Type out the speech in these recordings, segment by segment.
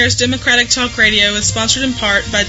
Affairs Democratic Talk Radio is sponsored in part by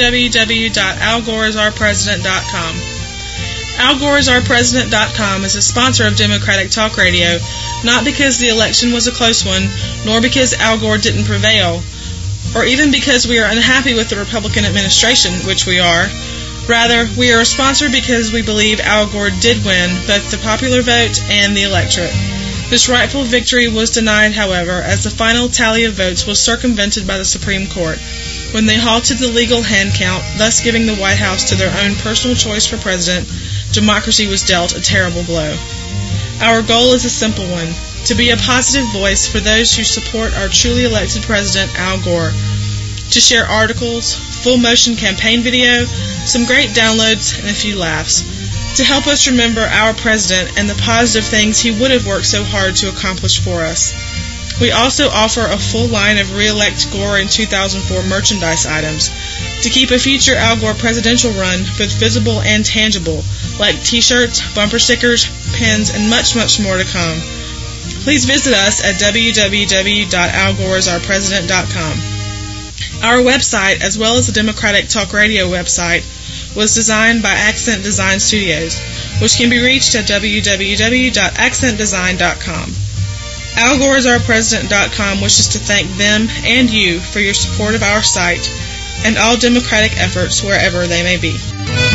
www.algoreisOurPresident.com. AlGoreIsOurPresident.com is a sponsor of Democratic Talk Radio, not because the election was a close one, nor because Al Gore didn't prevail, or even because we are unhappy with the Republican administration, which we are. Rather, we are a sponsor because we believe Al Gore did win both the popular vote and the electorate. This rightful victory was denied, however, as the final tally of votes was circumvented by the Supreme Court when they halted the legal hand count, thus giving the White House to their own personal choice for president. Democracy was dealt a terrible blow. Our goal is a simple one: to be a positive voice for those who support our truly elected president, Al Gore, to share articles, full motion campaign video, some great downloads, and a few laughs, to help us remember our president and the positive things he would have worked so hard to accomplish for us. We also offer a full line of Re-elect Gore in 2004 merchandise items to keep a future Al Gore presidential run both visible and tangible, like t-shirts, bumper stickers, pins, and much, much more to come. Please visit us at www.algoreIsOurPresident.com. Our website, as well as the Democratic Talk Radio website, was designed by Accent Design Studios, which can be reached at www.accentdesign.com. AlGoreIsOurPresident.com wishes to thank them and you for your support of our site and all Democratic efforts wherever they may be.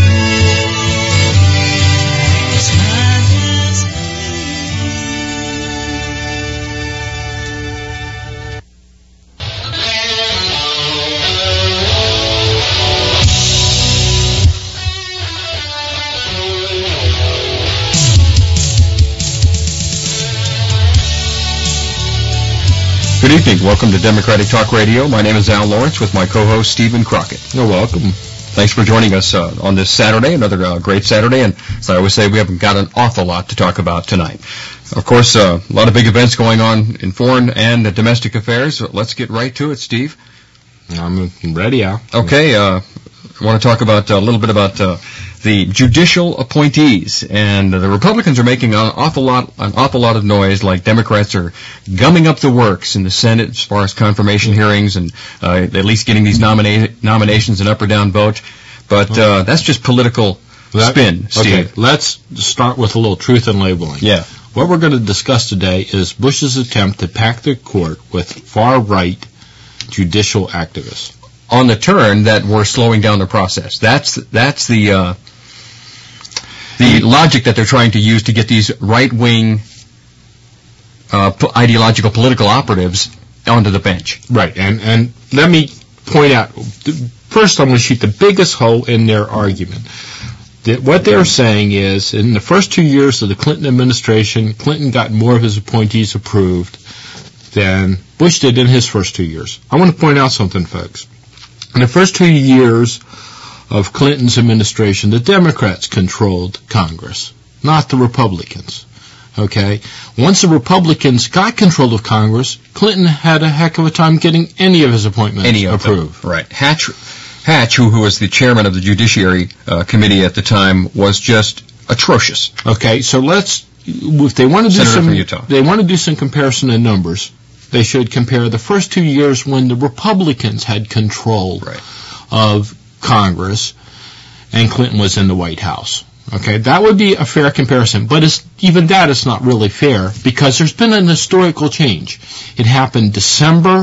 Good evening. Welcome to Democratic Talk Radio. My name is Al Lawrence with my co-host Stephen Crockett. You're welcome. Thanks for joining us on this Saturday, another great Saturday. And as I always say, we haven't got an awful lot to talk about tonight. Of course, a lot of big events going on in foreign and domestic affairs. Let's get right to it, Steve. I'm ready, Al. Okay. I want to talk about a little bit about the judicial appointees, and the Republicans are making an awful lot of noise, like Democrats are gumming up the works in the Senate as far as confirmation hearings and at least getting these nominations an up or down vote. But that's just political spin, Steve. Okay, let's start with a little truth in labeling. Yeah. What we're going to discuss today is Bush's attempt to pack the court with far-right judicial activists. On the turn that we're slowing down the process. That's the logic that they're trying to use to get these right-wing ideological political operatives onto the bench. Right, and let me point out, first I'm going to shoot the biggest hole in their argument. What they're saying is, in the first 2 years of the Clinton administration, Clinton got more of his appointees approved than Bush did in his first 2 years. I want to point out something, folks. In the first 2 years of Clinton's administration, the Democrats controlled Congress, not the Republicans. Okay? Once the Republicans got control of Congress, Clinton had a heck of a time getting any of his appointments approved. Right. Hatch, who was the chairman of the Judiciary Committee at the time, was just atrocious. Okay, so if they want to do some comparison in numbers, they should compare the first 2 years when the Republicans had control of Congress and Clinton was in the White House. Okay, that would be a fair comparison, but even that is not really fair because there's been an historical change. It happened December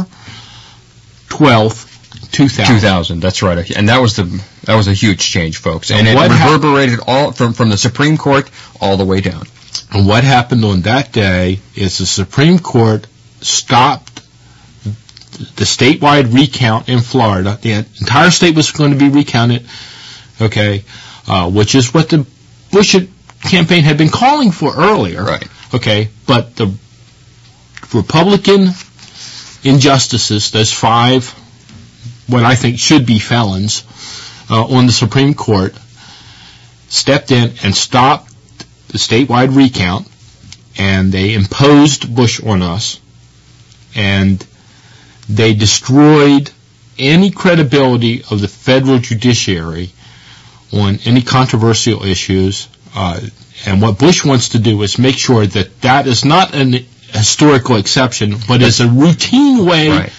12th, 2000. That's right, and that was a huge change, folks, and it reverberated all from the Supreme Court all the way down. And what happened on that day is the Supreme Court stopped the statewide recount in Florida. The entire state was going to be recounted, okay, which is what the Bush campaign had been calling for earlier. Right. Okay, but the Republican injustices, those 5, what I think should be felons, on the Supreme Court, stepped in and stopped the statewide recount, and they imposed Bush on us. And they destroyed any credibility of the federal judiciary on any controversial issues. And what Bush wants to do is make sure that that is not an historical exception, but is a routine way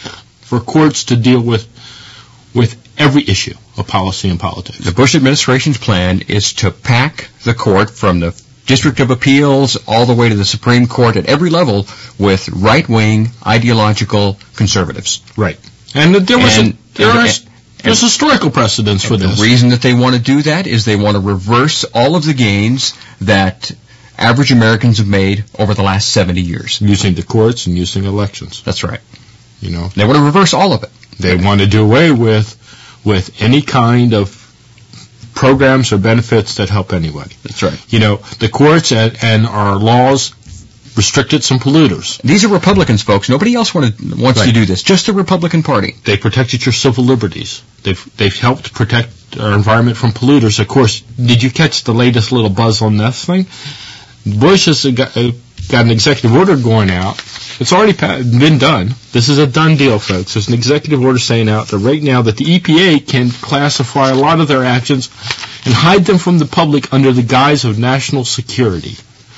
for courts to deal with every issue of policy and politics. The Bush administration's plan is to pack the court from the District of Appeals all the way to the Supreme Court at every level with right-wing ideological conservatives. Right. And there's historical precedence for this. The reason that they want to do that is they want to reverse all of the gains that average Americans have made over the last 70 years. Using the courts and using elections. That's right. You know, they want to reverse all of it. They want to do away with any kind of programs or benefits that help anybody. That's right. You know, the courts and our laws restricted some polluters. These are Republicans, folks. Nobody else wants to do this. Just the Republican Party. They protected your civil liberties. They've helped protect our environment from polluters. Of course, did you catch the latest little buzz on this thing? Bush has got an executive order going out. It's already been done. This is a done deal, folks. There's an executive order saying out that right now that the EPA can classify a lot of their actions and hide them from the public under the guise of national security.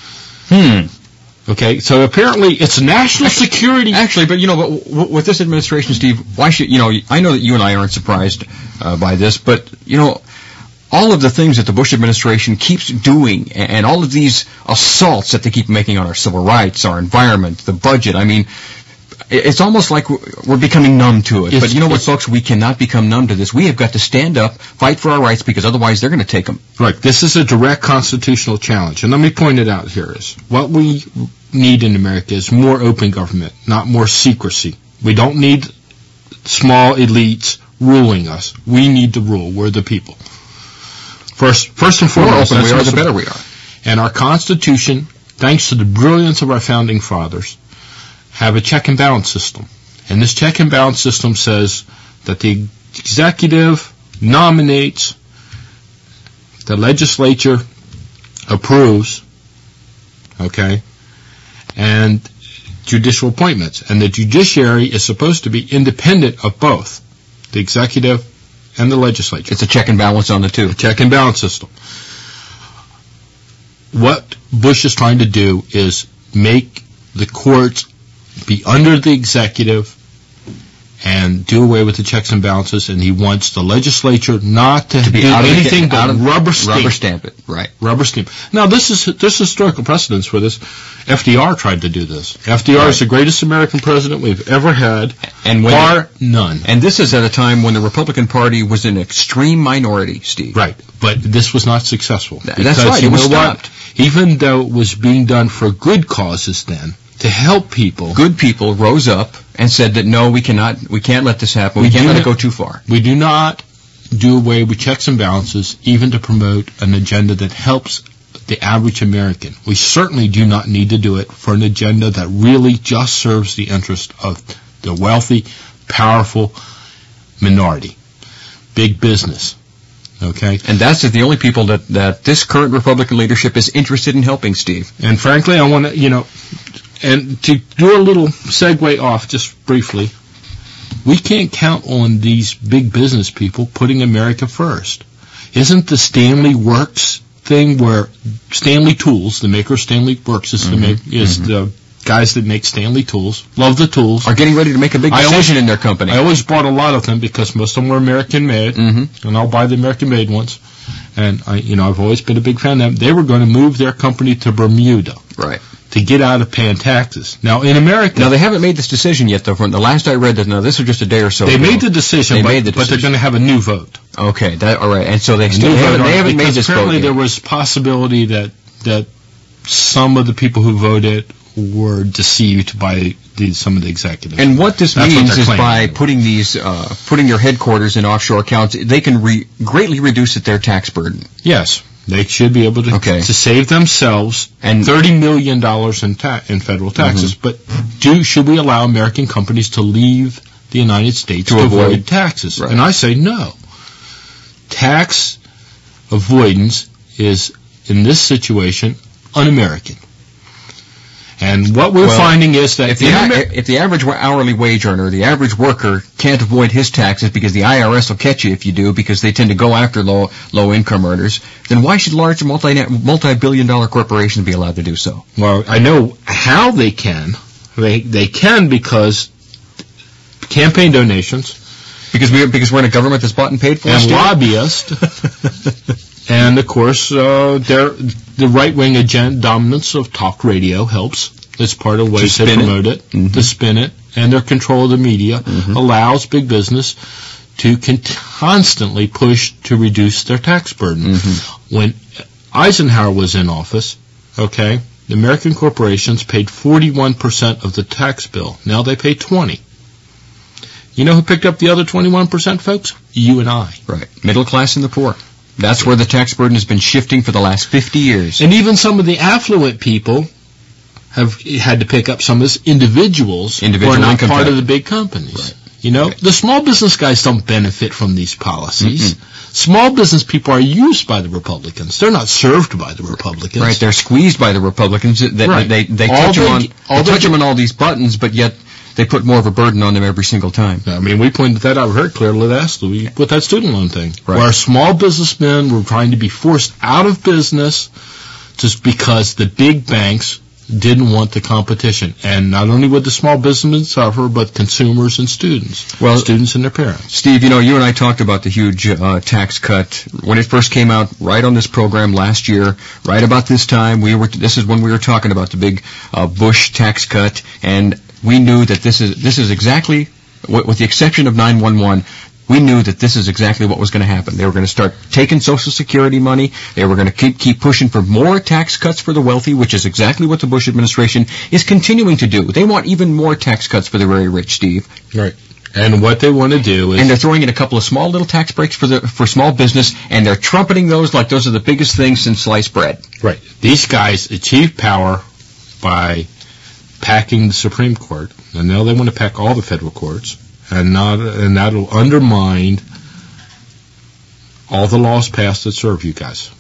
Okay, so apparently it's national security. Actually, but but with this administration, Steve, why should, I know that you and I aren't surprised by this, but, all of the things that the Bush administration keeps doing and all of these assaults that they keep making on our civil rights, our environment, the budget, I mean, it's almost like we're becoming numb to it. But you know what, folks? We cannot become numb to this. We have got to stand up, fight for our rights, because otherwise they're going to take them. Right. This is a direct constitutional challenge. And let me point it out here is what we need in America is more open government, not more secrecy. We don't need small elites ruling us. We need to rule. We're the people. First and foremost, the more open we are, the better we are. And our Constitution, thanks to the brilliance of our founding fathers, have a check and balance system. And this check and balance system says that the executive nominates, the legislature approves, okay, and judicial appointments. And the judiciary is supposed to be independent of both the executive and the legislature. It's a check and balance on the two. A check and balance system. What Bush is trying to do is make the courts be under the executive and do away with the checks and balances, and he wants the legislature not to do anything but rubber stamp it. Right. Rubber stamp. Now, there's historical precedence for this. FDR tried to do this. FDR is the greatest American president we've ever had, bar none. And this is at a time when the Republican Party was an extreme minority, Steve. Right. But this was not successful. That's right. It was stopped. Even though it was being done for good causes then, to help people. Good people rose up and said that no, we can't let this happen. We can't let it go too far. We do not do away with checks and balances even to promote an agenda that helps the average American. We certainly do not need to do it for an agenda that really just serves the interest of the wealthy, powerful minority. Big business. Okay? And that's the only people that this current Republican leadership is interested in helping, Steve. And frankly, I want to, and to do a little segue off just briefly, we can't count on these big business people putting America first. Isn't the Stanley Works thing where Stanley Tools, the maker of Stanley Works, is the guys that make Stanley Tools, love the tools, are getting ready to make a big decision in their company. I always bought a lot of them because most of them were American made, and I'll buy the American made ones. And I've always been a big fan of them. They were going to move their company to Bermuda. Right. To get out of paying taxes. Now, in America... Now, they haven't made this decision yet, though. From the last I read, this was just a day or so ago. They made the decision, but they're going to have a new vote. Okay, all right. And so they haven't made this vote apparently there was possibility that some of the people who voted were deceived by some of the executives. And what this means is by putting your headquarters in offshore accounts, they can greatly reduce their tax burden. Yes. They should be able to save themselves $30 million in federal taxes. But should we allow American companies to leave the United States to avoid taxes? Right. And I say no. Tax avoidance is, in this situation, un-American. And what we're finding is that if the average hourly wage earner, the average worker, can't avoid his taxes because the IRS will catch you if you do, because they tend to go after low income earners, then why should large multi-billion-dollar corporations be allowed to do so? Well, I know how they can. They can because campaign donations. Because we're in a government that's bought and paid for. And lobbyists. And, of course, the right-wing agenda dominance of talk radio helps. It's part of ways they promote it, to spin it. And their control of the media allows big business to constantly push to reduce their tax burden. When Eisenhower was in office, the American corporations paid 41% of the tax bill. Now they pay 20%. You know who picked up the other 21%, folks? You and I. Right. Middle class and the poor. That's where the tax burden has been shifting for the last 50 years. And even some of the affluent people have had to pick up some of this individuals who are not part of the big companies. Right. You know, the small business guys don't benefit from these policies. Small business people are used by the Republicans. They're not served by the Republicans. Right. They're squeezed by the Republicans. They touch them on all these buttons, but yet they put more of a burden on them every single time. I mean, we pointed that out very clearly last week with that student loan thing. Right. Where small businessmen were trying to be forced out of business just because the big banks didn't want the competition. And not only would the small businessmen suffer, but consumers and students. Well, students and their parents. Steve, you know, you and I talked about the huge tax cut when it first came out, right on this program last year, right about this time. This is when we were talking about the big Bush tax cut, and we knew that this is exactly, with the exception of 911, we knew that this is exactly what was going to happen. They were going to start taking Social Security money. They were going to keep pushing for more tax cuts for the wealthy, which is exactly what the Bush administration is continuing to do. They want even more tax cuts for the very rich, Steve. Right. And what they want to do is... And they're throwing in a couple of small little tax breaks for small business, and they're trumpeting those like those are the biggest things since sliced bread. Right. These guys achieve power by packing the Supreme Court, and now they want to pack all the federal courts. And that'll undermine all the laws passed that serve you guys.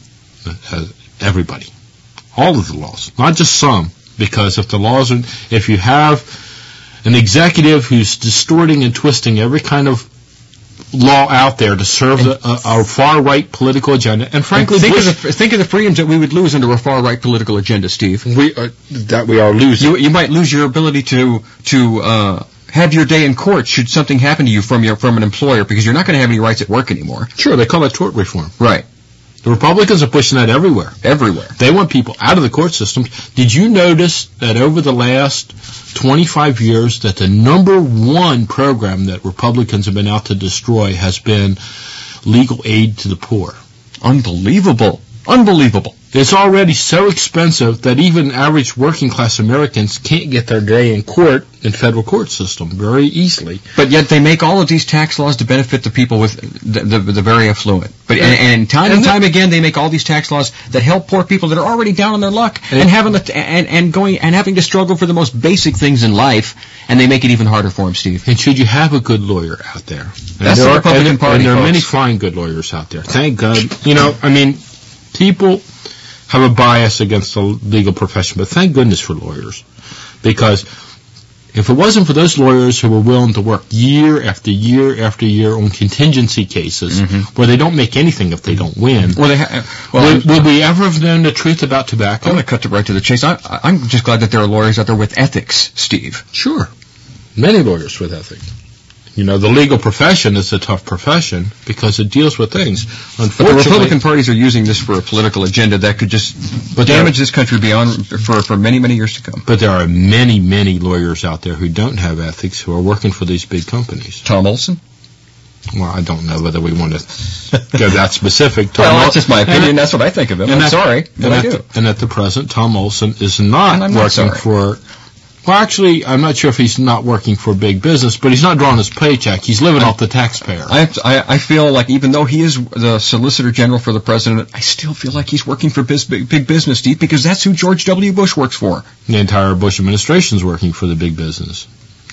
Everybody. All of the laws. Not just some. Because if you have an executive who's distorting and twisting every kind of law out there to serve a far-right political agenda, and frankly... Think of the freedoms that we would lose under a far-right political agenda, Steve. That we are losing. You might lose your ability to have your day in court should something happen to you from an employer, because you're not going to have any rights at work anymore. Sure, they call that tort reform. Right. The Republicans are pushing that everywhere. Everywhere. They want people out of the court systems. Did you notice that over the last 25 years that the number one program that Republicans have been out to destroy has been legal aid to the poor? Unbelievable. Unbelievable. It's already so expensive that even average working class Americans can't get their day in court in federal court system very easily. But yet they make all of these tax laws to benefit the people with the very affluent. But and time again they make all these tax laws that help poor people that are already down on their luck and having to struggle for the most basic things in life, and they make it even harder for them, Steve. And should you have a good lawyer out there? That's the Republican Party. And there are many fine good lawyers out there. Thank God. You know, I mean, people have a bias against the legal profession, but thank goodness for lawyers. Because if it wasn't for those lawyers who were willing to work year after year after year on contingency cases where they don't make anything if they don't win, would we ever have known the truth about tobacco? I'm going to cut it right to the chase. I'm just glad that there are lawyers out there with ethics, Steve. Sure. Many lawyers with ethics. You know, the legal profession is a tough profession because it deals with things. Unfortunately, but the Republican parties are using this for a political agenda that could just damage this country beyond for many, many years to come. But there are many, many lawyers out there who don't have ethics who are working for these big companies. Tom Olson? Well, I don't know whether we want to go that specific. That's just my opinion. That's what I think of him. I'm sorry, but I do. And at the present, Tom Olson is not working for... Well, actually, I'm not sure if he's not working for big business, but he's not drawing his paycheck. He's living off the taxpayer. I feel like even though he is the Solicitor General for the President, I still feel like he's working for big business, Steve, because that's who George W. Bush works for. The entire Bush administration is working for the big business.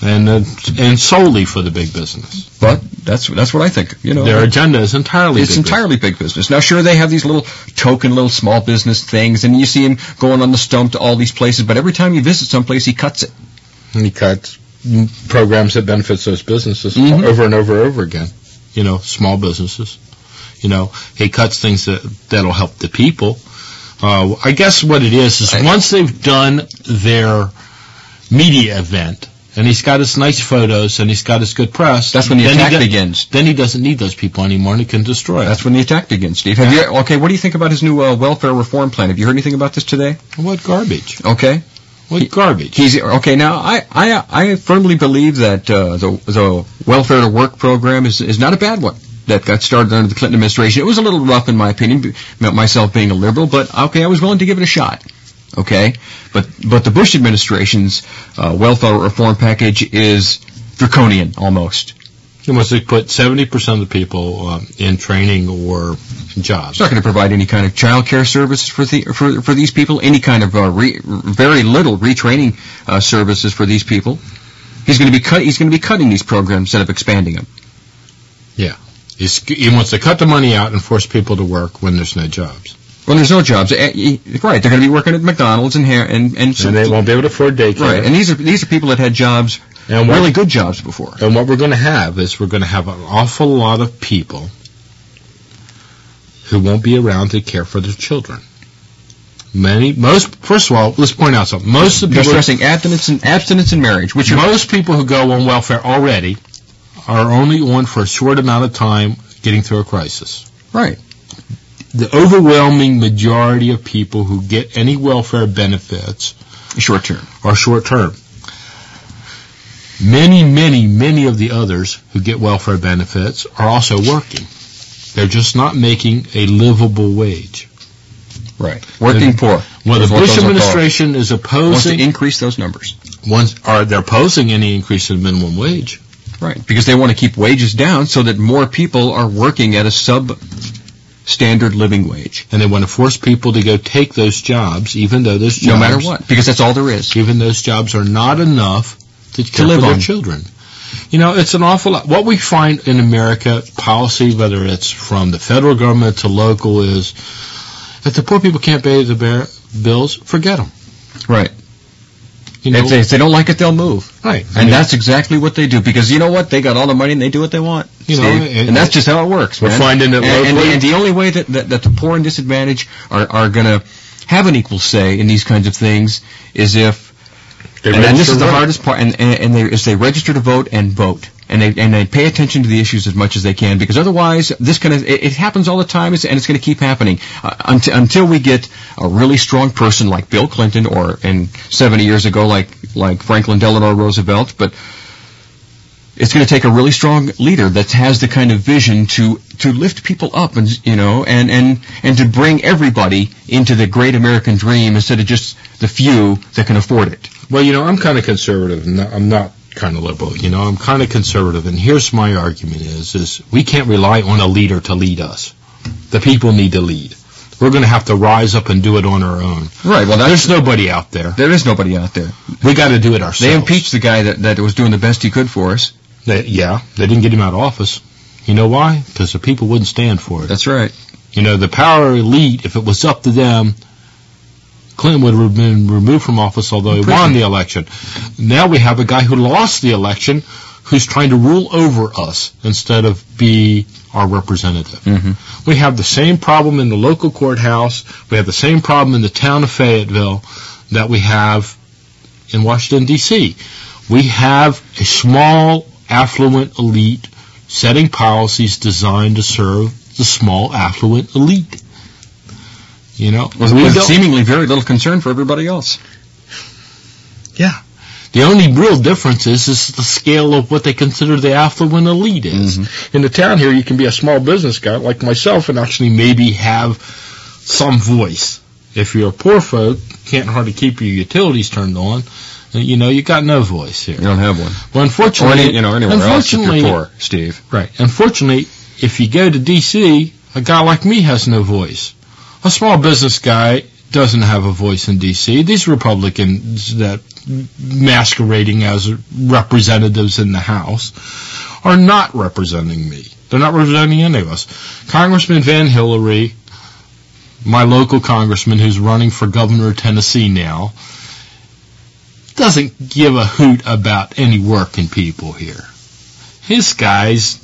And solely for the big business. But that's what I think. You know, their agenda is entirely big business. Now, sure, they have these little small business things, and you see him going on the stump to all these places. But every time you visit someplace, he cuts it. And he cuts programs that benefits those businesses over and over and over again. You know, small businesses. You know, he cuts things that'll help the people. I guess what it is once they've done their media event and he's got his nice photos, and he's got his good press, that's when the attack begins. Then he doesn't need those people anymore, and he can destroy That's it. when the attack begins, Steve. Okay, what do you think about his new welfare reform plan? Have you heard anything about this today? What garbage? Okay. What garbage? Okay. Now, I firmly believe that the welfare to work program is not a bad one that got started under the Clinton administration. It was a little rough, in my opinion, myself being a liberal, but okay, I was willing to give it a shot. Okay, but the Bush administration's welfare reform package is draconian almost. He wants to put 70% of the people in training or jobs. He's not going to provide any kind of child care services for these people, any kind of very little retraining services for these people. He's going to be cutting these programs instead of expanding them. Yeah, he wants to cut the money out and force people to work when there's no jobs. When there's no jobs, right? They're going to be working at McDonald's and they won't be able to afford daycare. Right, and these are people that had jobs. And really good jobs before. And what we're going to have is we're going to have an awful lot of people who won't be around to care for their children. First of all, let's point out something. Most of the people they're stressing abstinence and marriage, which most people who go on welfare already are only on for a short amount of time getting through a crisis. Right. The overwhelming majority of people who get any welfare benefits short term. Are short term. Many of the others who get welfare benefits are also working. They're just not making a livable wage. Right. Working poor. Well, the Bush administration is opposing... Wants to increase those numbers. They're opposing any increase in minimum wage. Right. Because they want to keep wages down so that more people are working at a substandard living wage. And they want to force people to go take those jobs, even though those jobs... No matter what. Because that's all there is. Even those jobs are not enough to care for their children. You know, it's an awful lot. What we find in America, policy, whether it's from the federal government to local, is if the poor people can't pay the bills, forget them. Right. You know, if they don't like it, they'll move. Right. And that's exactly what they do. Because you know what? They got all the money and they do what they want. You know, and that's just how it works, we're man. finding that and the only way that the poor and disadvantaged are going to have an equal say in these kinds of things is if and this is the hardest part, and they register to vote and vote, and they pay attention to the issues as much as they can, because otherwise it happens all the time, and it's going to keep happening until we get a really strong person like Bill Clinton, or 70 years ago like Franklin Delano Roosevelt. But it's going to take a really strong leader that has the kind of vision to lift people up, and to bring everybody into the great American dream instead of just the few that can afford it. Well, you know, I'm kind of conservative. I'm not kind of liberal. You know, I'm kind of conservative. And here's my argument is we can't rely on a leader to lead us. The people need to lead. We're going to have to rise up and do it on our own. Right. Well, there's nobody out there. There is nobody out there. We got to do it ourselves. They impeached the guy that was doing the best he could for us. They didn't get him out of office. You know why? Because the people wouldn't stand for it. That's right. You know, the power elite, if it was up to them, Clinton would have been removed from office, although he won the election. Now we have a guy who lost the election who's trying to rule over us instead of be our representative. Mm-hmm. We have the same problem in the local courthouse. We have the same problem in the town of Fayetteville that we have in Washington, D.C. We have a small, affluent elite setting policies designed to serve the small, affluent elite. You know, with seemingly very little concern for everybody else. Yeah. The only real difference is the scale of what they consider the affluent elite is. Mm-hmm. In the town here, you can be a small business guy like myself and actually maybe have some voice. If you're a poor folk, can't hardly keep your utilities turned on, you know, you got no voice here. You don't have one. Well, unfortunately, anywhere else if you're poor, Steve. Right. Unfortunately, if you go to D.C., a guy like me has no voice. A small business guy doesn't have a voice in D.C. These Republicans that masquerading as representatives in the House are not representing me. They're not representing any of us. Congressman Van Hillary, my local congressman who's running for governor of Tennessee now, doesn't give a hoot about any working people here. His guy's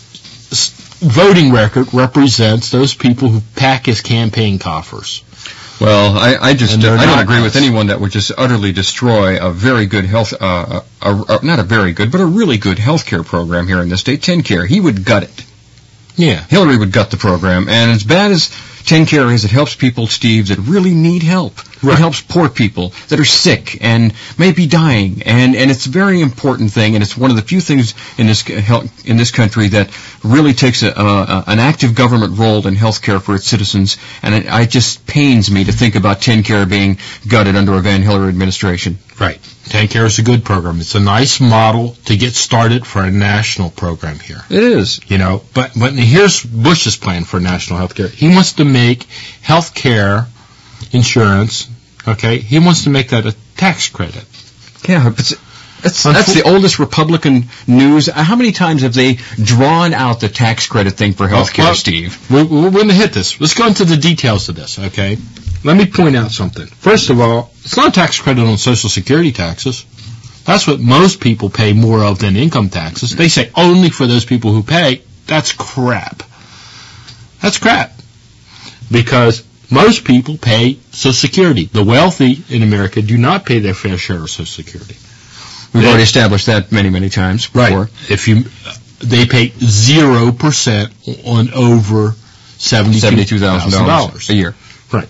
voting record represents those people who pack his campaign coffers. Well, I don't agree with anyone that would just utterly destroy a very good health, not a very good, but a really good healthcare program here in the state, TennCare. He would gut it. Yeah. Hillary would gut the program, and as bad as TennCare is, it helps people, Steve, that really need help. Right. It helps poor people that are sick and may be dying, and it's a very important thing, and it's one of the few things in this country that really takes an active government role in health care for its citizens, and it just pains me to think about TennCare being gutted under a Van Hillary administration. Right. TennCare is a good program. It's a nice model to get started for a national program here. It is. You know, but here's Bush's plan for national health care. He wants to make health care insurance, okay, he wants to make that a tax credit. Yeah, but that's the oldest Republican news. How many times have they drawn out the tax credit thing for health care, Steve? We're going to hit this. Let's go into the details of this, okay? Let me point out something. First of all, it's not a tax credit on Social Security taxes. That's what most people pay more of than income taxes. They say only for those people who pay. That's crap. That's crap. Because most people pay Social Security. The wealthy in America do not pay their fair share of Social Security. We've already established that many, many times before. Right. They pay 0% on over $72,000 a year. Right.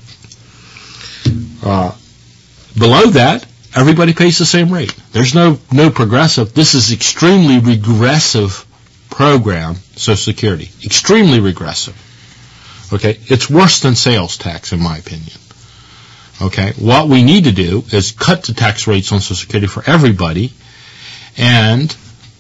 Below that, everybody pays the same rate. There's no progressive. This is extremely regressive program, Social Security. Extremely regressive. Okay, it's worse than sales tax, in my opinion. Okay, what we need to do is cut the tax rates on Social Security for everybody and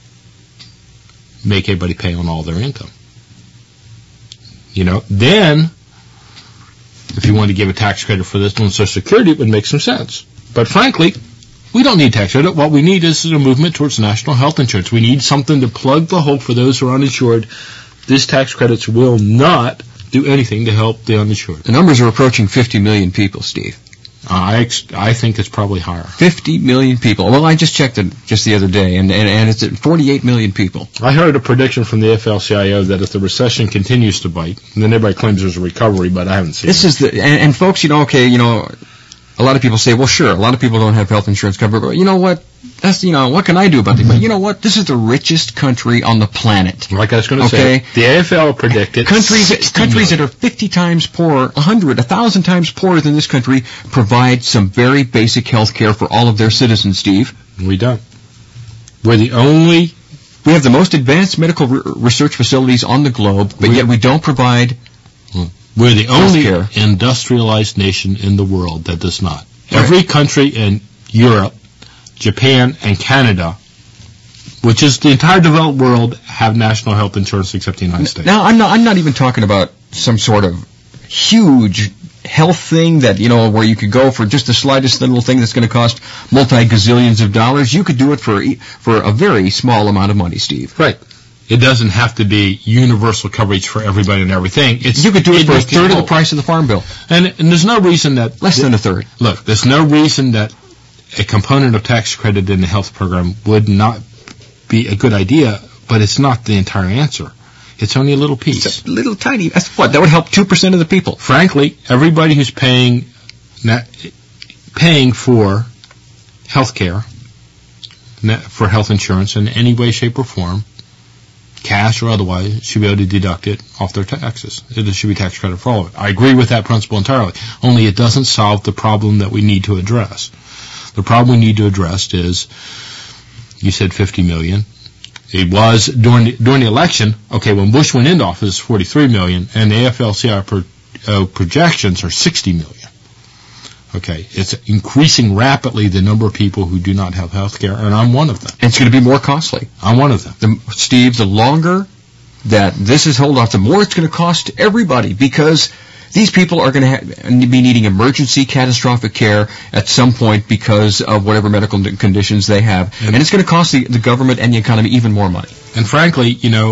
make everybody pay on all their income. You know, then, if you want to give a tax credit for this on Social Security, it would make some sense. But frankly, we don't need tax credit. What we need is a movement towards national health insurance. We need something to plug the hole for those who are uninsured. These tax credits will not do anything to help the uninsured. The numbers are approaching 50 million people, Steve. I think it's probably higher. 50 million people. Well, I just checked it just the other day, and it's at 48 million people. I heard a prediction from the AFL-CIO that if the recession continues to bite, and then everybody claims there's a recovery, but I haven't seen it. And folks, a lot of people say, well, sure, a lot of people don't have health insurance coverage, but you know what? What can I do about it? But you know what? This is the richest country on the planet. Like I was going to say, the AFL predicted countries that are 50 times poorer, 1,000 times poorer than this country provide some very basic health care for all of their citizens, Steve. We don't. We have the most advanced medical research facilities on the globe, but yet we don't provide We're the only industrialized nation in the world that does not. Right. Every country in Europe, Japan, and Canada, which is the entire developed world, have national health insurance except the United States. Now, I'm not even talking about some sort of huge health thing that, where you could go for just the slightest little thing that's going to cost multi-gazillions of dollars. You could do it for a very small amount of money, Steve. Right. It doesn't have to be universal coverage for everybody and everything. You could do it for a third of the price of the Farm Bill. And there's no reason that... Less than a third. Look, there's no reason that a component of tax credit in the health program would not be a good idea, but it's not the entire answer. It's only a little piece. It's a little tiny... That's what? That would help 2% of the people. Frankly, everybody who's paying for health care, for health insurance in any way, shape, or form, cash or otherwise, should be able to deduct it off their taxes. It should be tax credit for all of it. I agree with that principle entirely. Only it doesn't solve the problem that we need to address. The problem we need to address is, you said 50 million. It was during the election. Okay, when Bush went into office, 43 million, and the AFL-CIO projections are 60 million. Okay, it's increasing rapidly the number of people who do not have health care, and I'm one of them. And it's going to be more costly. I'm one of them. Steve, the longer that this is held off, the more it's going to cost everybody, because these people are going to be needing emergency catastrophic care at some point because of whatever medical conditions they have. And it's going to cost the government and the economy even more money. And frankly,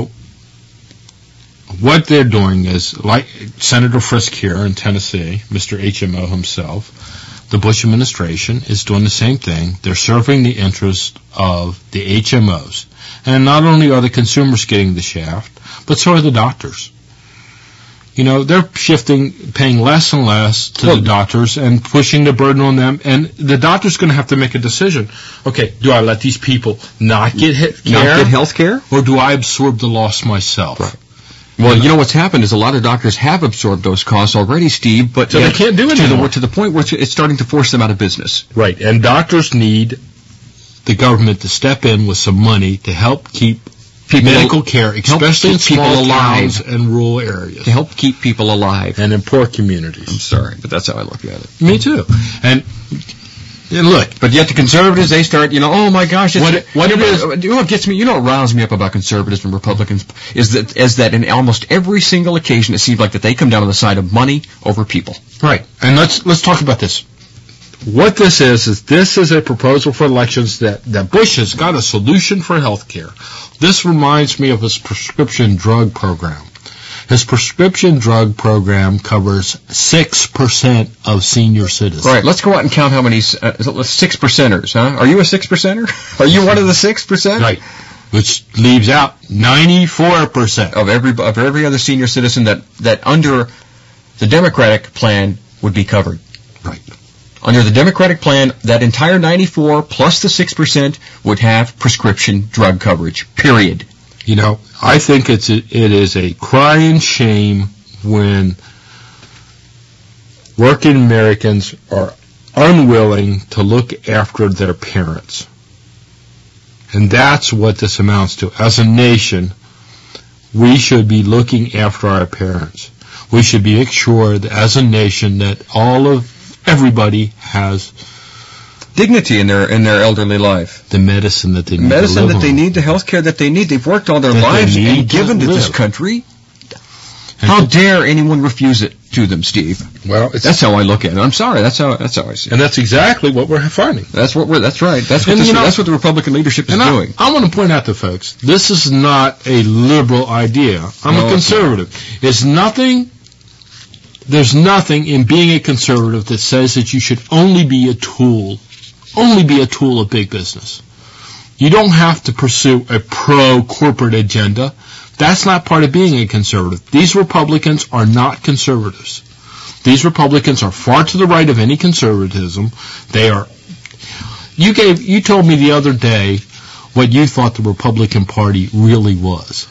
what they're doing is, like Senator Frisk here in Tennessee, Mr. HMO himself, the Bush administration is doing the same thing. They're serving the interest of the HMOs. And not only are the consumers getting the shaft, but so are the doctors. they're paying less and less to the doctors and pushing the burden on them. And the doctor's going to have to make a decision. Okay, do I let these people not get health care? Or do I absorb the loss myself? Right. Well, what's happened is a lot of doctors have absorbed those costs already, Steve, but so they can't do it anymore. To the point where it's starting to force them out of business. Right, and doctors need the government to step in with some money to help keep medical care, especially in small towns and rural areas. To help keep people alive. And in poor communities. I'm sorry, but that's how I look at it. Me too. And look. But yet the conservatives, they start, oh my gosh. What gets me, what riles me up about conservatives and Republicans is that in almost every single occasion it seems like that they come down on the side of money over people. Right. And let's talk about this. What this is a proposal for elections that Bush has got a solution for health care. This reminds me of his prescription drug program. His prescription drug program covers 6% of senior citizens. Right, let's go out and count how many 6%ers, huh? Are you a 6%er? Are you one of the 6%? Right, which leaves out 94% of every other senior citizen that under the Democratic plan would be covered. Right. Under the Democratic plan, that entire 94 plus the 6% would have prescription drug coverage, period. I think it is a crying shame when working Americans are unwilling to look after their parents. And that's what this amounts to. As a nation, we should be looking after our parents. We should be making sure that as a nation that everybody has dignity in their elderly life. The medicine that they need. Medicine that they need, the health care that they need. They've worked all their lives and given to this country. How dare anyone refuse it to them, Steve? Well, that's how I look at it. I'm sorry. That's how I see it. And that's exactly what we're finding. That's right. That's what the Republican leadership is doing. I want to point out to folks, this is not a liberal idea. I'm a conservative. There's nothing in being a conservative that says that you should only be a tool of big business. You don't have to pursue a pro-corporate agenda. That's not part of being a conservative. These Republicans are not conservatives. These Republicans are far to the right of any conservatism. They are. You told me the other day what you thought the Republican Party really was.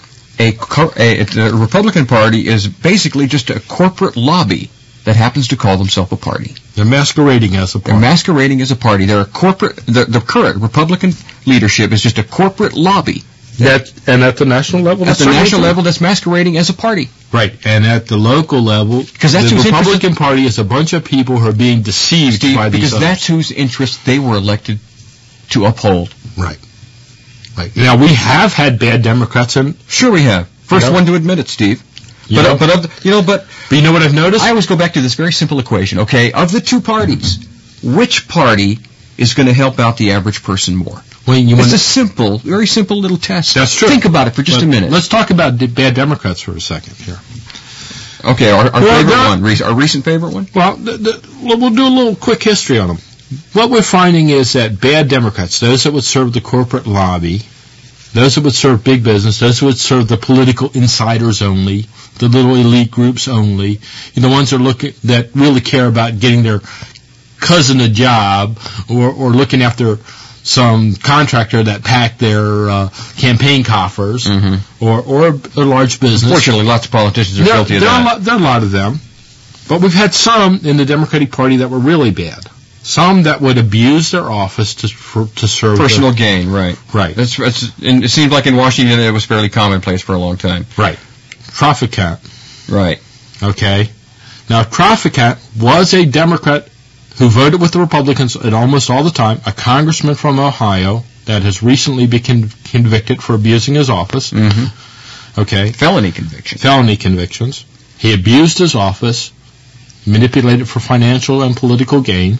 The Republican Party is basically just a corporate lobby that happens to call themselves a party. They're masquerading as a party. They're a corporate. The current Republican leadership is just a corporate lobby. And at the national level, that's masquerading as a party. Right. And at the local level, the Republican Party is a bunch of people who are being deceived by these because that's whose interests they were elected to uphold. Right. Right. Now, we have had bad Democrats. Sure we have. First one to admit it, Steve. But you know what I've noticed? I always go back to this very simple equation, okay? Of the two parties, which party is going to help out the average person more? It's a very simple little test. That's true. Think about it for just a minute. Let's talk about bad Democrats for a second here. Okay, our favorite one, our recent favorite one? Well, we'll do a little quick history on them. What we're finding is that bad Democrats, those that would serve the corporate lobby, those that would serve big business, those that would serve the political insiders only, the little elite groups only, the ones that really care about getting their cousin a job or looking after some contractor that packed their campaign coffers or a large business. Fortunately, lots of politicians are guilty of that. There are a lot of them. But we've had some in the Democratic Party that were really bad. Some that would abuse their office to serve personal gain, right? Right. And it seems like in Washington it was fairly commonplace for a long time. Right. Traficant. Right. Okay. Now, Traficant was a Democrat who voted with the Republicans at almost all the time, a congressman from Ohio that has recently been convicted for abusing his office. Mm-hmm. Okay. Felony convictions. Felony convictions. He abused his office, manipulated for financial and political gain.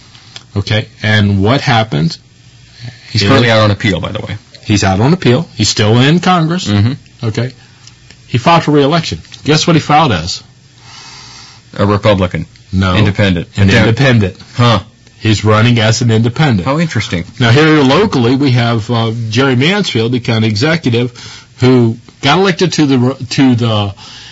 Okay. And what happened? He's currently out on appeal, by the way. He's out on appeal. He's still in Congress. Mm-hmm. Okay. He filed for re-election. Guess what he filed as? A Republican. No. Independent. An independent. Huh. He's running as an independent. How interesting. Now, here locally, we have Jerry Mansfield, the county executive, who got elected to the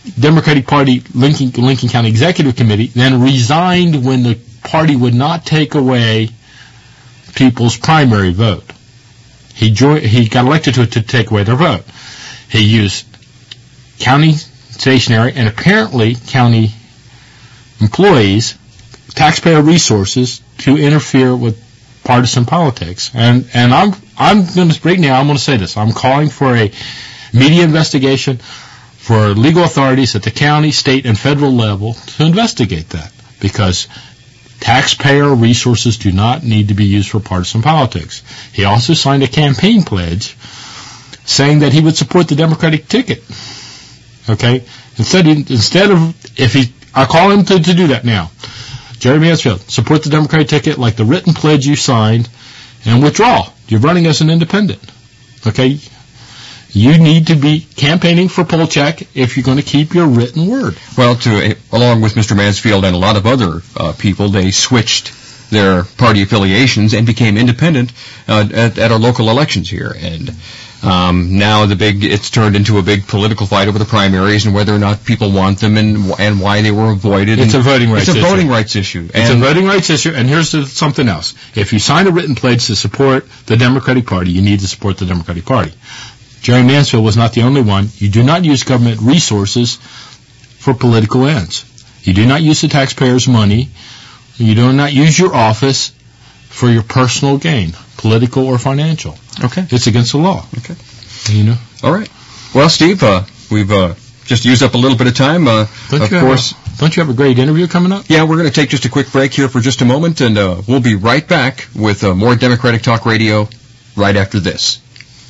Democratic Party Lincoln County Executive Committee, then resigned when the party would not take away people's primary vote. He got elected to take away their vote. He used county stationery and apparently county employees, taxpayer resources, to interfere with partisan politics. And I'm going to, right now, I'm going to say this. I'm calling for a media investigation for legal authorities at the county, state, and federal level to investigate that, because taxpayer resources do not need to be used for partisan politics. He also signed a campaign pledge saying that he would support the Democratic ticket. Okay? Instead of, I call him to do that now. Jerry Mansfield, support the Democratic ticket like the written pledge you signed, and withdraw. You're running as an independent. Okay? You need to be campaigning for poll check if you're going to keep your written word. Well, along with Mr. Mansfield and a lot of other people, they switched their party affiliations and became independent at our local elections here. And now it's turned into a big political fight over the primaries and whether or not people want them and why they were avoided. It's a voting rights issue. It's a voting rights issue. It's a voting rights issue, and here's something else. If you sign a written pledge to support the Democratic Party, you need to support the Democratic Party. Jerry Mansfield was not the only one. You do not use government resources for political ends. You do not use the taxpayers' money. You do not use your office for your personal gain, political or financial. Okay. It's against the law. Okay. You know? All right. Well, Steve, we've just used up a little bit of time. Don't you have a great interview coming up? Yeah, we're going to take just a quick break here for just a moment, and we'll be right back with more Democratic Talk Radio right after this.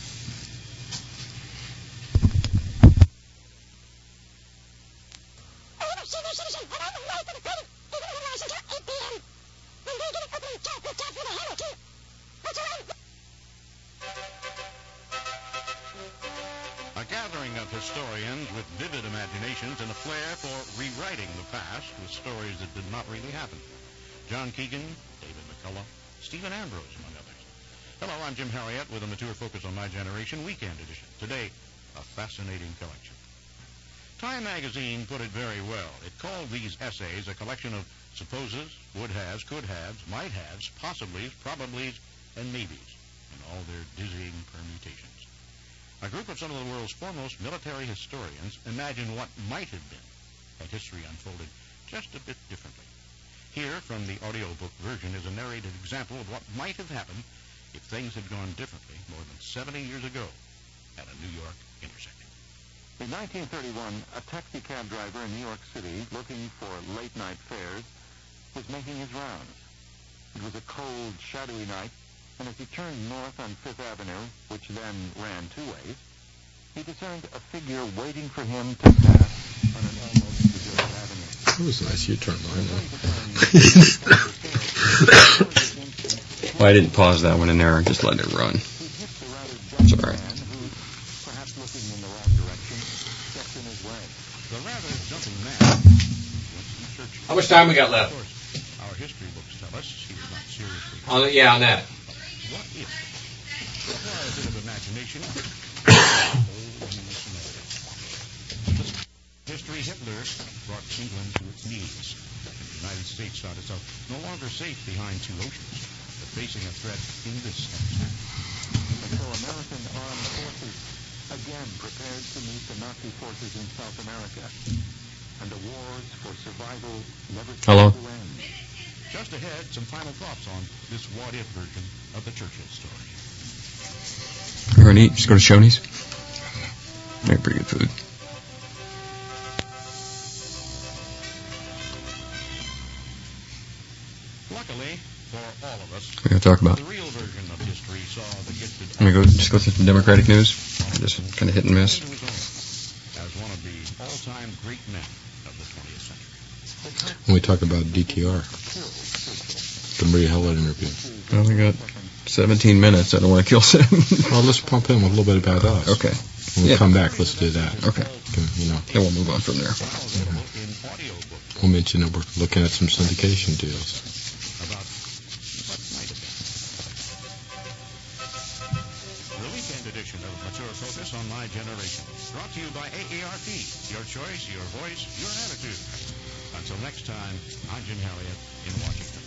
A gathering of historians with vivid imaginations and a flair for rewriting the past with stories that did not really happen. John Keegan, David McCullough, Stephen Ambrose, among others. Hello, I'm Jim Harriet with a mature focus on my generation weekend edition. Today, a fascinating collection. Time magazine put it very well. It called these essays a collection of supposes, would-haves, could-haves, might-haves, possiblies, probablys, and maybes, and all their dizzying permutations. A group of some of the world's foremost military historians imagine what might have been had history unfolded just a bit differently. Here, from the audiobook version, is a narrated example of what might have happened if things had gone differently more than 70 years ago at a New York intersection. In 1931, a taxi cab driver in New York City looking for late-night fares was making his rounds. It was a cold, shadowy night, and as he turned north on Fifth Avenue, which then ran two ways, he discerned a figure waiting for him to pass on an almost deserted avenue. It was nice you turned mine on. Well, I didn't pause that one in there and just let it run. It's all right. Perhaps looking in the wrong direction, stepped in his way. The rather jumping man went in search of... How much time we got left? Of course, our history books tell us he was not seriously... On that. What if? Require a bit of imagination. History, Hitler brought England to its knees. The United States found itself no longer safe behind two oceans, but facing a threat in this hemisphere. And so American armed forces again prepared to meet the Nazi forces in South America. And the wars for survival never seemed to end. Just ahead, some final thoughts on this what-if version of the Churchill story. We're going to eat. Just go to Shoney's. They have pretty good food. Luckily, for all of us, What are we going to talk about? the real version of history saw the gifted... Let me go through some Democratic news. Just kind of hit and miss. as one of the all-time great men of the 20th century. When we talk about DTR, the Maria Heller interview. Well, we got 17 minutes. I don't want to kill 7. Well, let's pump in with a little bit about us. Okay. When we come back, let's do that. Okay. You know, Then we'll move on from there. we'll mention that we're looking at some syndication deals. About what might have been. The weekend edition of Mature Focus on My Generation, brought to you by AARP, your choice, your voice, your attitude. Until next time, I'm Jim Elliott in Washington.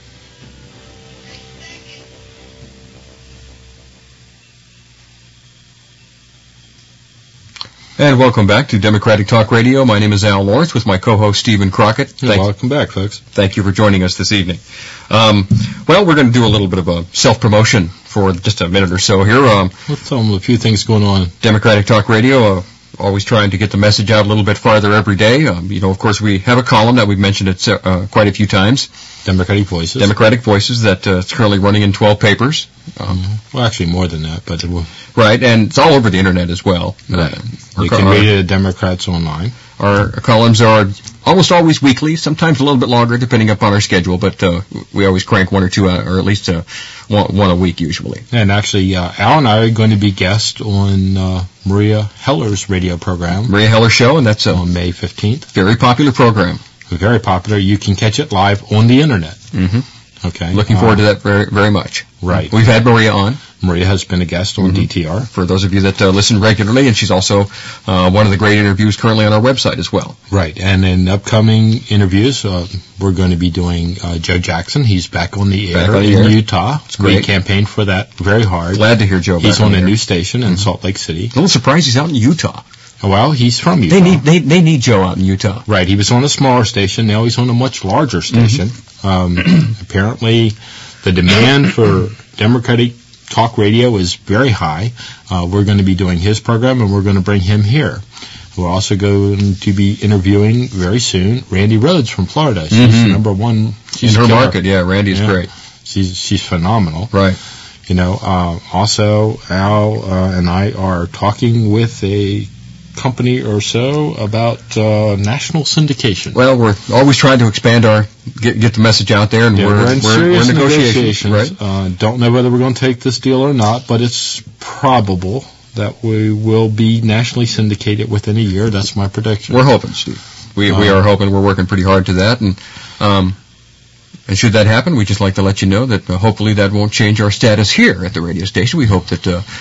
And welcome back to Democratic Talk Radio. My name is Al Lawrence with my co-host Stephen Crockett. Welcome back, folks. Thank you for joining us this evening. Well, we're going to do a little bit of a self-promotion for just a minute or so here. Let's tell them a few things going on. Democratic Talk Radio, always trying to get the message out a little bit farther every day. Of course, we have a column that we've mentioned it quite a few times. Democratic Voices. Democratic Voices that is currently running in 12 papers. Well, actually more than that, but right, and it's all over the internet as well. Right. You can read it at Democrats Online. Our columns are almost always weekly, sometimes a little bit longer depending upon our schedule, but we always crank one or two, or at least one a week usually. And actually, Al and I are going to be guests on Maria Heller's radio program. Maria Heller Show, and that's on May 15th. Very popular program. Very popular. You can catch it live on the internet. Mm-hmm. Okay. Looking forward to that very, very much. Right. We've had Maria on. Maria has been a guest on DTR. For those of you that listen regularly, and she's also one of the great interviews currently on our website as well. Right, and in upcoming interviews, we're going to be doing Joe Jackson. He's back on the air in Utah. It's great. We campaigned for that very hard. Glad to hear Joe back. He's on a new station in Salt Lake City. A little surprised he's out in Utah. Well, he's from Utah. They need Joe out in Utah. Right, he was on a smaller station. Now he's on a much larger station. Apparently, the demand for Democratic Talk Radio is very high. We're going to be doing his program, and we're going to bring him here. We're also going to be interviewing very soon Randy Rhodes from Florida. She's the number one. She's in her market. Yeah, Randy is great. She's phenomenal. Right. Also, Al and I are talking with a company or so about national syndication. Well, we're always trying to expand get the message out there, and we're in serious negotiations. Right? Don't know whether we're going to take this deal or not, but it's probable that we will be nationally syndicated within a year. That's my prediction. We're hoping, Steve. We are hoping. We're working pretty hard to that, and should that happen, we'd just like to let you know that hopefully that won't change our status here at the radio station. We hope that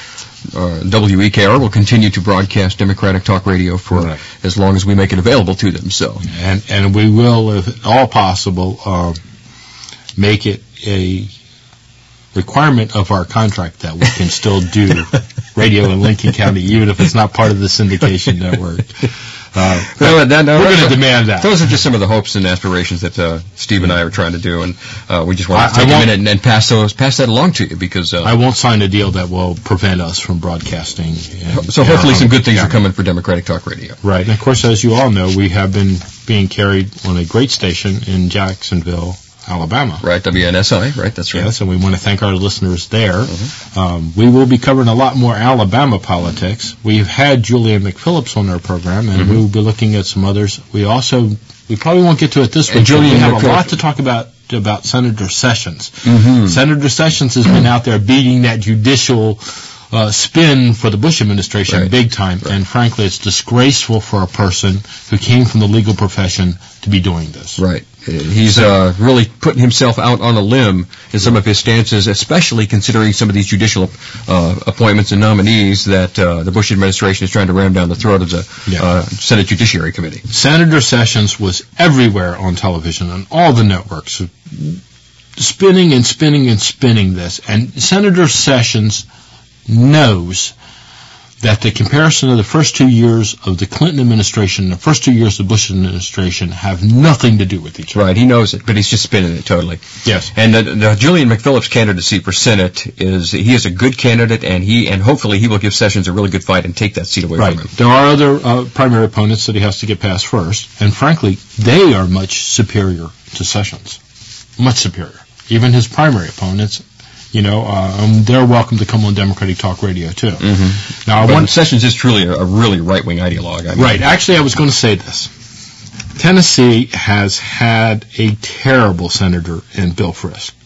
WEKR will continue to broadcast Democratic Talk Radio for as long as we make it available to them. So, and we will, if at all possible, make it a requirement of our contract that we can still do radio in Lincoln County, even if it's not part of the syndication network. We're going to demand that. Those are just some of the hopes and aspirations that Steve and I are trying to do, and we just want to take a minute and pass that along to you, because I won't sign a deal that will prevent us from broadcasting. So hopefully some good things are coming for Democratic Talk Radio. Right, and of course, as you all know, we have been being carried on a great station in Jacksonville, Alabama. Right, WNSI, right, that's right. Yes, and we want to thank our listeners there. We will be covering a lot more Alabama politics. We've had Julian McPhillips on our program, and we will be looking at some others. We probably won't get to it this week, but we have a lot to talk about Senator Sessions. Senator Sessions has been out there beating that judicial spin for the Bush administration big time, and frankly, it's disgraceful for a person who came from the legal profession to be doing this. Right. He's really putting himself out on a limb in some of his stances, especially considering some of these judicial appointments and nominees that the Bush administration is trying to ram down the throat of the Senate Judiciary Committee. Senator Sessions was everywhere on television, on all the networks, spinning and spinning and spinning this. And Senator Sessions knows that the comparison of the first 2 years of the Clinton administration and the first 2 years of the Bush administration have nothing to do with each other. Right, he knows it, but he's just spinning it totally. Yes. And the Julian McPhillips candidacy for Senate he is a good candidate, and hopefully he will give Sessions a really good fight and take that seat away from him. There are other primary opponents that he has to get past first, and frankly, they are much superior to Sessions. Much superior. Even his primary opponents. They're welcome to come on Democratic Talk Radio, too. Now, Sessions is truly a really right-wing ideologue. Right. Actually, I was going to say this. Tennessee has had a terrible senator in Bill Frist.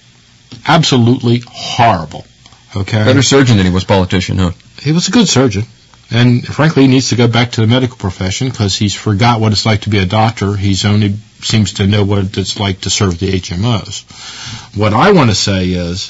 Absolutely horrible. Okay. Better surgeon than he was politician, huh? He was a good surgeon. And frankly, he needs to go back to the medical profession because he's forgot what it's like to be a doctor. He's only seems to know what it's like to serve the HMOs. What I want to say is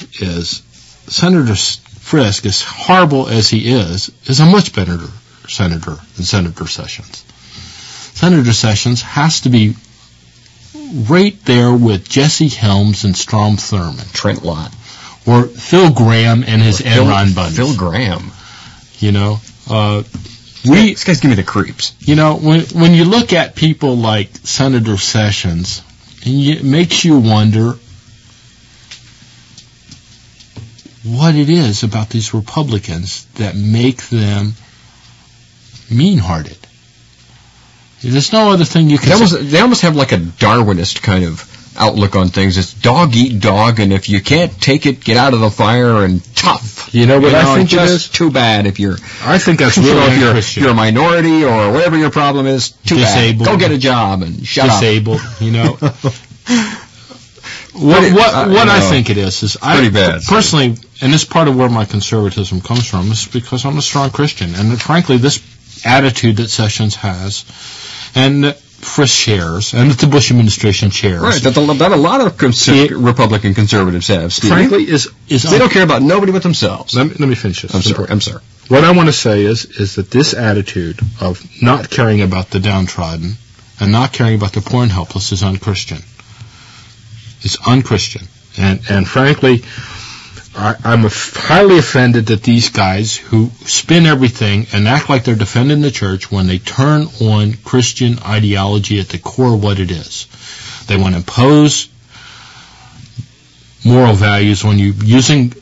Senator Frist, as horrible as he is a much better senator than Senator Sessions. Senator Sessions has to be right there with Jesse Helms and Strom Thurmond. Trent Lott. Or Phil Graham and his Enron buddies. Phil Graham. You know, these guys give me the creeps. You know, when you look at people like Senator Sessions, it makes you wonder what it is about these Republicans that make them mean-hearted. There's no other thing you can say. They almost have like a Darwinist kind of outlook on things. It's dog eat dog, and if you can't take it, get out of the fire and tough. You know what I think it is? Too bad if you're... I think that's really unchristian. If you're a minority or whatever your problem is, too Disabled. bad. Go get a job and shut Disabled, up. you know. What I think it is pretty bad. Personally, and this is part of where my conservatism comes from, is because I'm a strong Christian. And frankly, this attitude that Sessions has, and Frist shares, and that the Bush administration shares. Right, that a lot of Republican conservatives have, Steve. Frankly, is they don't care about nobody but themselves. Let me finish this. I'm sorry. What I want to say is that this attitude of not caring about the downtrodden and not caring about the poor and helpless is unchristian. It's unchristian. And frankly, I'm highly offended that these guys who spin everything and act like they're defending the church when they turn on Christian ideology at the core of what it is. They want to impose moral values on you using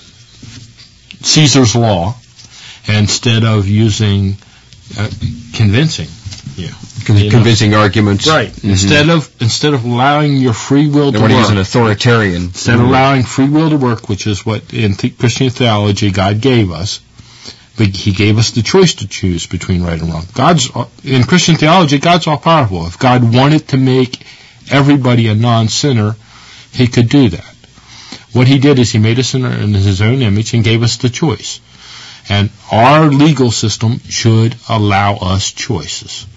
Caesar's law instead of using convincing. Yeah. Convincing arguments. Right. Mm-hmm. Instead of allowing your free will to work. They want to use an authoritarian. Instead of allowing free will to work, which is what in Christian theology God gave us, but He gave us the choice to choose between right and wrong. In Christian theology, God's all powerful. If God wanted to make everybody a non-sinner, He could do that. What He did is He made us in His own image and gave us the choice. And our legal system should allow us choices.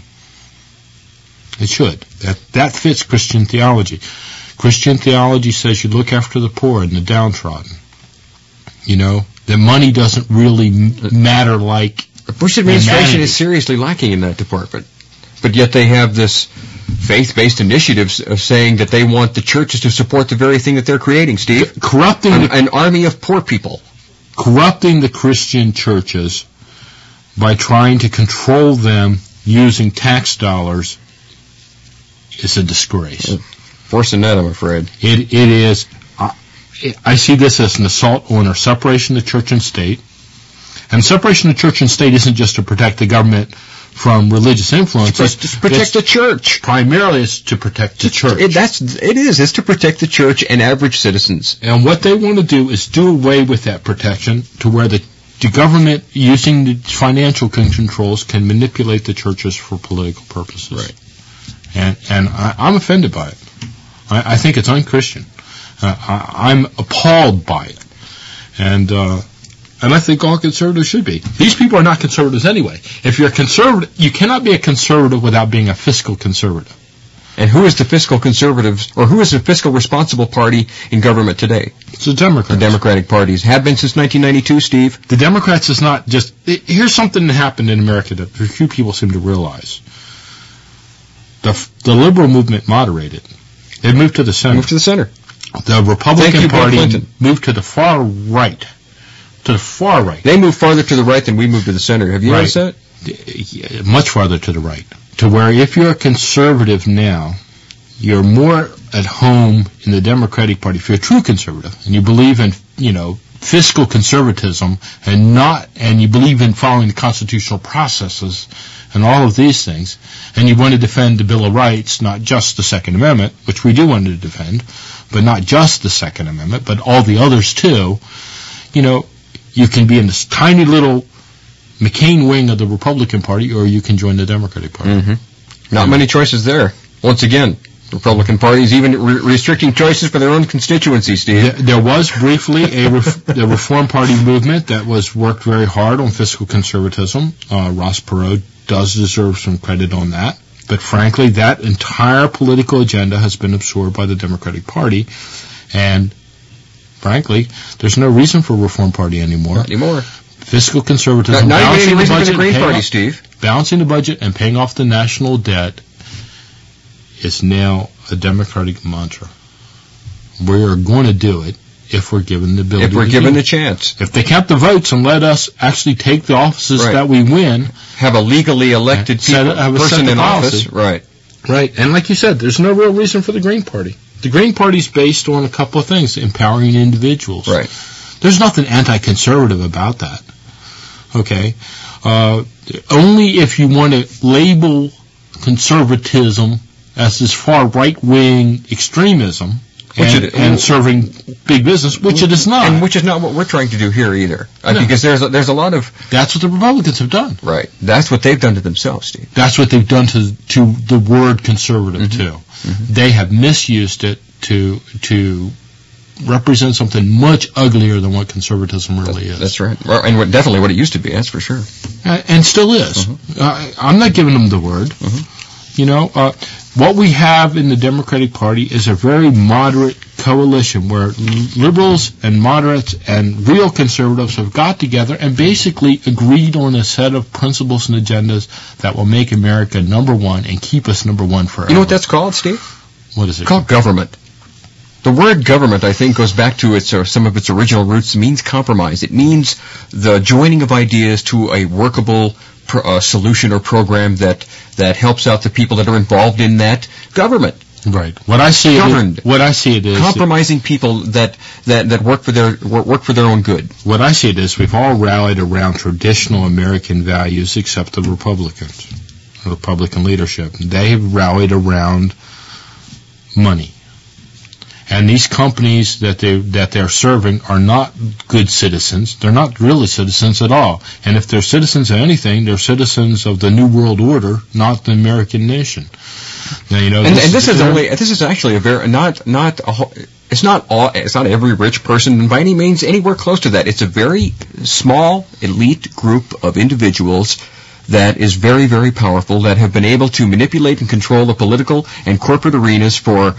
It should. That fits Christian theology. Christian theology says you look after the poor and the downtrodden. You know, that money doesn't really matter like the Bush administration is seriously lacking in that department. But yet they have this faith-based initiative of saying that they want the churches to support the very thing that they're creating, Steve. Corrupting an army of poor people. Corrupting the Christian churches by trying to control them using tax dollars is a disgrace. Forcing that, I'm afraid. It is. I see this as an assault on our separation of church and state. And separation of church and state isn't just to protect the government from religious influences. It's to protect the church. Primarily, it's to protect the church. It's to protect the church and average citizens. And what they want to do is do away with that protection to where the government, using the financial controls, can manipulate the churches for political purposes. Right. And I'm offended by it. I think it's unchristian. I'm appalled by it. And I think all conservatives should be. These people are not conservatives anyway. If you're a conservative, you cannot be a conservative without being a fiscal conservative. And who is the fiscal conservatives, or who is the fiscal responsible party in government today? It's the Democrats. The Democratic parties have been since 1992, Steve. The Democrats is not just... Here's something that happened in America that few people seem to realize. The liberal movement moderated. It moved to the center. The Republican Party moved to the far right. To the far right. They moved farther to the right than we moved to the center. Have you noticed that? Much farther to the right. To where if you're a conservative now, you're more at home in the Democratic Party. If you're a true conservative and you believe in, fiscal conservatism and you believe in following the constitutional processes and all of these things, and you want to defend the Bill of Rights, not just the Second Amendment, which we do want to defend, but not just the Second Amendment, but all the others too, you can be in this tiny little McCain wing of the Republican Party, or you can join the Democratic Party. Mm-hmm. Not many choices there. Once again, Republican Party is even restricting choices for their own constituency, Steve. There was briefly the Reform Party movement that worked very hard on fiscal conservatism. Ross Perot does deserve some credit on that. But frankly, that entire political agenda has been absorbed by the Democratic Party. And frankly, there's no reason for Reform Party anymore. Not anymore. Fiscal conservatism. Not even any reason for the Green and Party, Steve. Balancing the budget and paying off the national debt is now a Democratic mantra. We are going to do it if we're given the ability. If we're to given do the it. chance. If they count the votes and let us actually take the offices Right. that we win, Have a legally elected person in office. Right. right? And like you said, there's no real reason for the Green Party. The Green Party is based on a couple of things: empowering individuals. Right. There's nothing anti-conservative about that. Okay. Only if you want to label conservatism as this far right-wing extremism and serving big business, which it is not. And which is not what we're trying to do here either. No. Because there's a lot of... That's what the Republicans have done. Right. That's what they've done to themselves, Steve. That's what they've done to the word conservative, too. Mm-hmm. They have misused it to represent something much uglier than what conservatism really is. That's right. Well, and definitely what it used to be, that's for sure. And still is. I'm not giving them the word. You know, what we have in the Democratic Party is a very moderate coalition where liberals and moderates and real conservatives have got together and basically agreed on a set of principles and agendas that will make America number one and keep us number one forever. You know what that's called, Steve? What is it? It's called government. The word government, I think, goes back to some of its original roots. It means compromise. It means the joining of ideas to a workable solution or program that helps out the people that are involved in that government. Right. What I see it is compromising people that work for their own good. What I see it is we've all rallied around traditional American values except the Republicans, the Republican leadership. They have rallied around money. And these companies that they're serving are not good citizens. They're not really citizens at all. And if they're citizens of anything, they're citizens of the New World Order, not the American nation. Now, you know, this is actually a very it's not every rich person by any means anywhere close to that. It's a very small elite group of individuals that is very, very powerful, that have been able to manipulate and control the political and corporate arenas for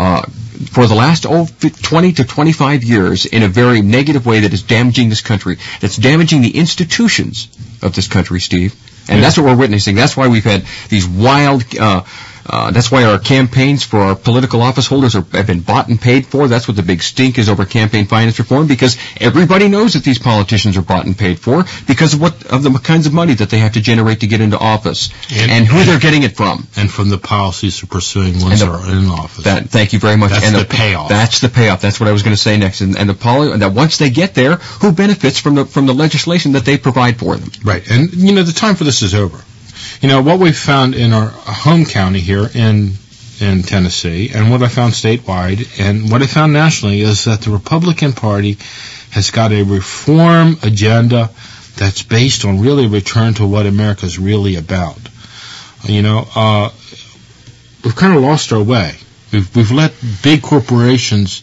the last 20 to 25 years in a very negative way that is damaging this country, that's damaging the institutions of this country, Steve. And that's what we're witnessing. That's why we've had these wild... that's why our campaigns for our political office holders have been bought and paid for. That's what the big stink is over campaign finance reform, because everybody knows that these politicians are bought and paid for because of the kinds of money that they have to generate to get into office and who they're getting it from. And from the policies they're pursuing once they're in office. Thank you very much. That's the payoff. That's the payoff. That's what I was going to say next. And that once they get there, who benefits from the legislation that they provide for them? Right. And, you know, the time for this is over. You know, what we've found in our home county here in Tennessee, and what I found statewide, and what I found nationally, is that the Republican Party has got a reform agenda that's based on really a return to what America's really about. You know, we've kind of lost our way. We've let big corporations...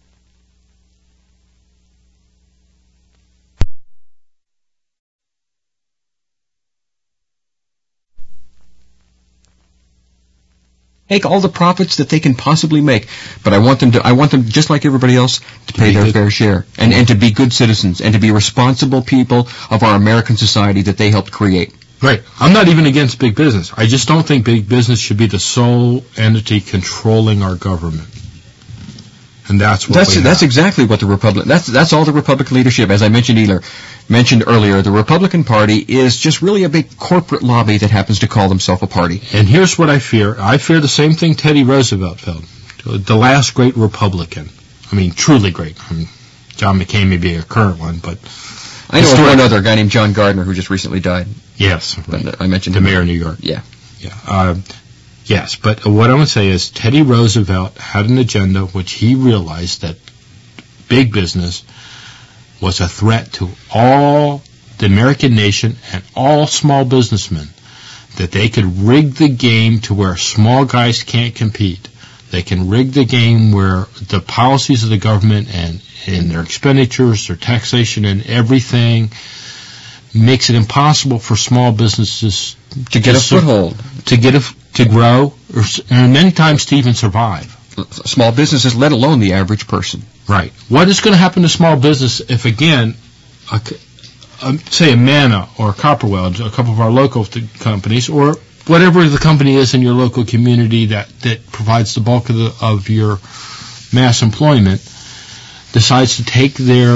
Make all the profits that they can possibly make, but I want them just like everybody else to pay their fair share and to be good citizens and to be responsible people of our American society that they helped create. Right. I'm not even against big business. I just don't think big business should be the sole entity controlling our government. And that's exactly what that's all the Republican leadership, as I mentioned earlier. The Republican Party is just really a big corporate lobby that happens to call themselves a party. And here's what I fear. I fear the same thing Teddy Roosevelt felt. The last great Republican. I mean, truly great. I mean, John McCain may be a current one, but... I know one other guy named John Gardner who just recently died. Yes. But I mentioned the mayor of New York. Yeah. Yeah. Yes, but what I would say is Teddy Roosevelt had an agenda which he realized that big business was a threat to all the American nation and all small businessmen, that they could rig the game to where small guys can't compete. They can rig the game where the policies of the government and their expenditures, their taxation and everything makes it impossible for small businesses to get a foothold, to grow, and many times to even survive. Small businesses, let alone the average person. Right. What is going to happen to small business if, again, say a Manna or Copperwell, a couple of our local companies, or whatever the company is in your local community that provides the bulk of your mass employment, decides to take their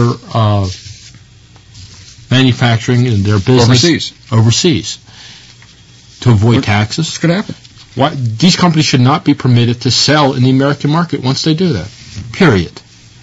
manufacturing and their business overseas to avoid taxes. What's going to happen? These companies should not be permitted to sell in the American market once they do that. Period.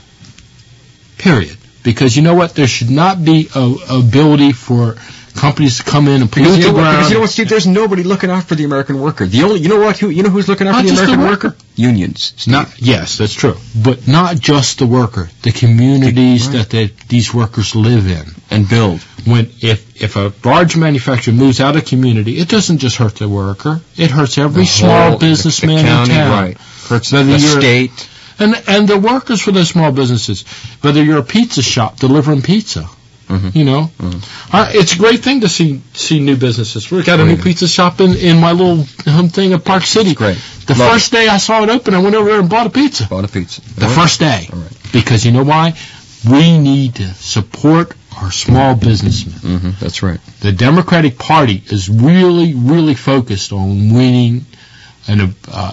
Because you know what? There should not be a ability for companies to come in and pollute the ground. Because you know what, Steve? There's nobody looking out for the American worker. You know who's looking out for the American worker? Unions. Yes, that's true. But not just the worker. The communities that these workers live in and build. If a large manufacturer moves out of community, it doesn't just hurt the worker. It hurts every small businessman in town. Right. Hurts the state. And the workers for those small businesses, whether you're a pizza shop delivering pizza, it's a great thing to see new businesses. We've got a new pizza shop in my little thing at Park City. Great. The first day I saw it open, I went over there and bought a pizza. The first day. All right. Because you know why? We need to support our small businessmen. That's right. The Democratic Party is really, really focused on winning an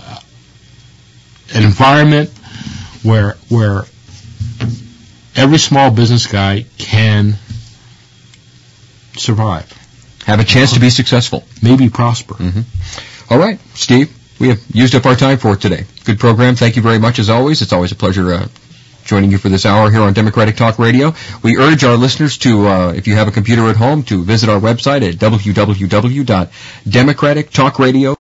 environment where every small business guy can survive. Have a chance to be successful. Maybe prosper. All right, Steve, we have used up our time for today. Good program. Thank you very much as always. It's always a pleasure joining you for this hour here on Democratic Talk Radio. We urge our listeners to, if you have a computer at home, to visit our website at www.democratictalkradio.com.